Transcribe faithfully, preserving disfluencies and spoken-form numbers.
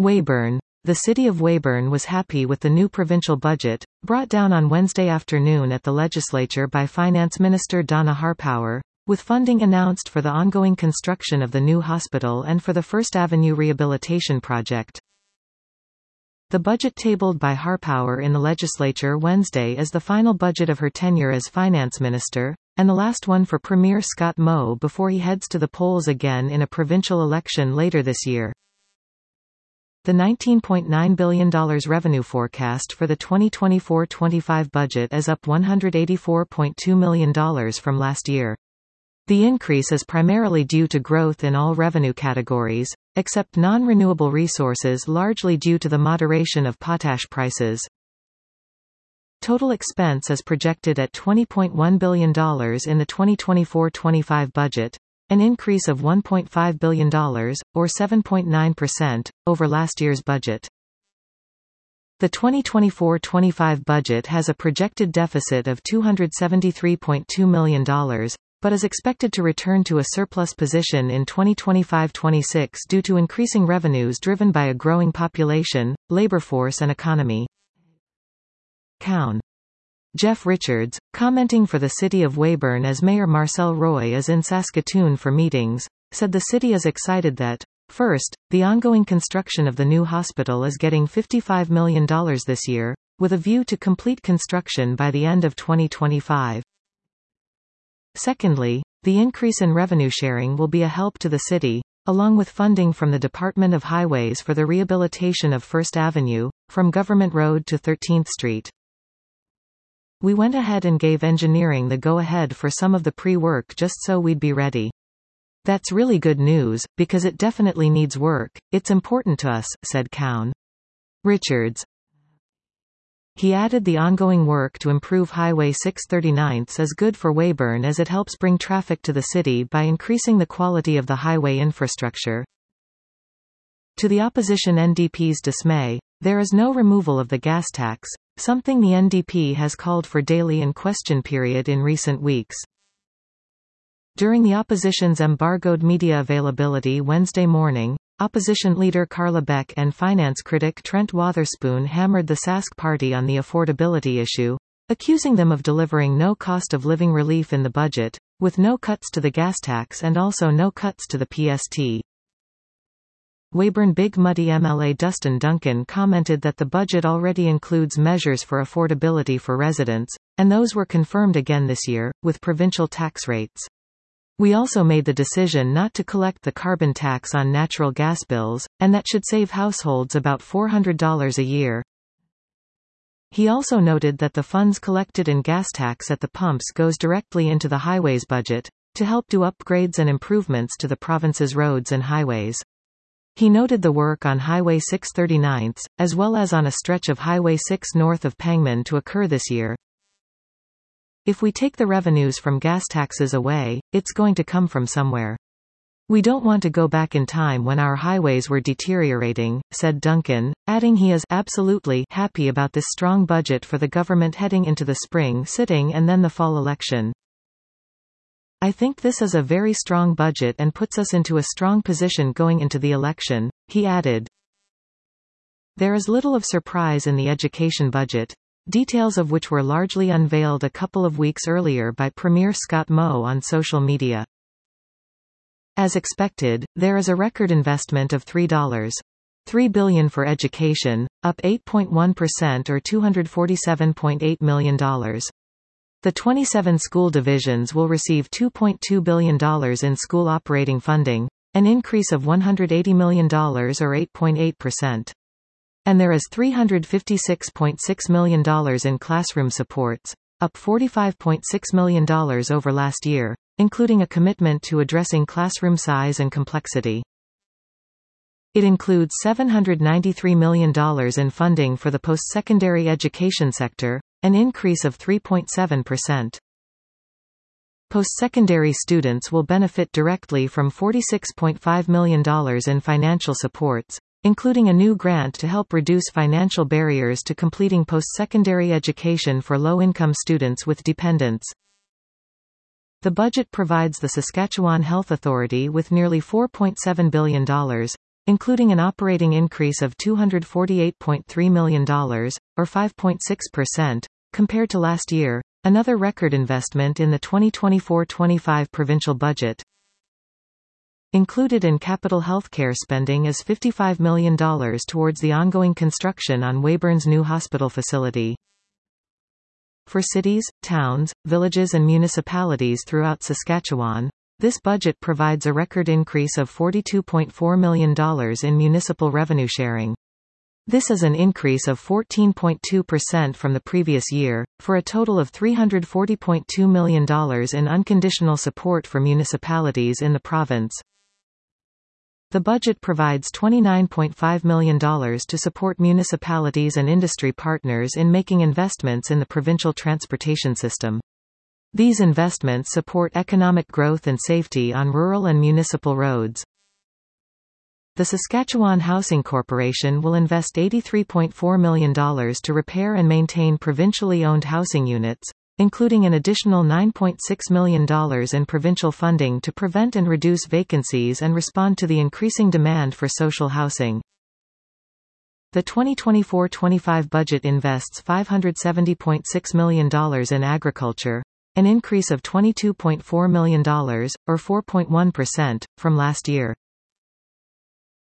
Weyburn. The city of Weyburn was happy with the new provincial budget, brought down on Wednesday afternoon at the legislature by Finance Minister Donna Harpower, with funding announced for the ongoing construction of the new hospital and for the First Avenue rehabilitation project. The budget tabled by Harpower in the legislature Wednesday is the final budget of her tenure as finance minister, and the last one for Premier Scott Moe before he heads to the polls again in a provincial election later this year. The nineteen point nine billion dollars revenue forecast for the twenty twenty-four twenty-five budget is up one hundred eighty-four point two million dollars from last year. The increase is primarily due to growth in all revenue categories, except non-renewable resources, largely due to the moderation of potash prices. Total expense is projected at twenty point one billion dollars in the twenty twenty-four twenty-five budget, an increase of one point five billion dollars, or seven point nine percent, over last year's budget. The twenty twenty-four twenty-five budget has a projected deficit of two hundred seventy-three point two million dollars, but is expected to return to a surplus position in twenty twenty-five twenty-six due to increasing revenues driven by a growing population, labor force and economy. Cowan. Jeff Richards, commenting for the city of Weyburn as Mayor Marcel Roy is in Saskatoon for meetings, said the city is excited that, first, the ongoing construction of the new hospital is getting fifty-five million dollars this year, with a view to complete construction by the end of twenty twenty-five. Secondly, the increase in revenue sharing will be a help to the city, along with funding from the Department of Highways for the rehabilitation of First Avenue, from Government Road to thirteenth Street. We went ahead and gave engineering the go-ahead for some of the pre-work just so we'd be ready. That's really good news, because it definitely needs work. It's important to us, said Cowan. Richards. He added the ongoing work to improve Highway six thirty-ninth is good for Weyburn as it helps bring traffic to the city by increasing the quality of the highway infrastructure. To the opposition N D P's dismay, there is no removal of the gas tax, something the N D P has called for daily in question period in recent weeks. During the opposition's embargoed media availability Wednesday morning, opposition leader Carla Beck and finance critic Trent Wotherspoon hammered the Sask party on the affordability issue, accusing them of delivering no cost of living relief in the budget, with no cuts to the gas tax and also no cuts to the P S T. Weyburn Big Muddy M L A Dustin Duncan commented that the budget already includes measures for affordability for residents, and those were confirmed again this year, with provincial tax rates. We also made the decision not to collect the carbon tax on natural gas bills, and that should save households about four hundred dollars a year. He also noted that the funds collected in gas tax at the pumps goes directly into the highways budget, to help do upgrades and improvements to the province's roads and highways. He noted the work on Highway six thirty-ninth, as well as on a stretch of Highway six north of Pangman to occur this year. If we take the revenues from gas taxes away, it's going to come from somewhere. We don't want to go back in time when our highways were deteriorating, said Duncan, adding he is absolutely happy about this strong budget for the government heading into the spring sitting and then the fall election. I think this is a very strong budget and puts us into a strong position going into the election, he added. There is little of surprise in the education budget, details of which were largely unveiled a couple of weeks earlier by Premier Scott Moe on social media. As expected, there is a record investment of three point three billion dollars for education, up eight point one percent or two hundred forty-seven point eight million dollars. The twenty-seven school divisions will receive two point two billion dollars in school operating funding, an increase of one hundred eighty million dollars or eight point eight percent. And there is three hundred fifty-six point six million dollars in classroom supports, up forty-five point six million dollars over last year, including a commitment to addressing classroom size and complexity. It includes seven hundred ninety-three million dollars in funding for the post-secondary education sector, an increase of three point seven percent. Post-secondary students will benefit directly from forty-six point five million dollars in financial supports, including a new grant to help reduce financial barriers to completing post-secondary education for low-income students with dependents. The budget provides the Saskatchewan Health Authority with nearly four point seven billion dollars, including an operating increase of two hundred forty-eight point three million dollars, or five point six percent, compared to last year, another record investment in the twenty twenty-four twenty-five provincial budget. Included in capital healthcare spending is fifty-five million dollars towards the ongoing construction on Weyburn's new hospital facility. For cities, towns, villages and municipalities throughout Saskatchewan, this budget provides a record increase of forty-two point four million dollars in municipal revenue sharing. This is an increase of fourteen point two percent from the previous year, for a total of three hundred forty point two million dollars in unconditional support for municipalities in the province. The budget provides twenty-nine point five million dollars to support municipalities and industry partners in making investments in the provincial transportation system. These investments support economic growth and safety on rural and municipal roads. The Saskatchewan Housing Corporation will invest eighty-three point four million dollars to repair and maintain provincially owned housing units, including an additional nine point six million dollars in provincial funding to prevent and reduce vacancies and respond to the increasing demand for social housing. The twenty twenty-four twenty-five budget invests five hundred seventy point six million dollars in agriculture, an increase of twenty-two point four million dollars, or four point one percent, from last year.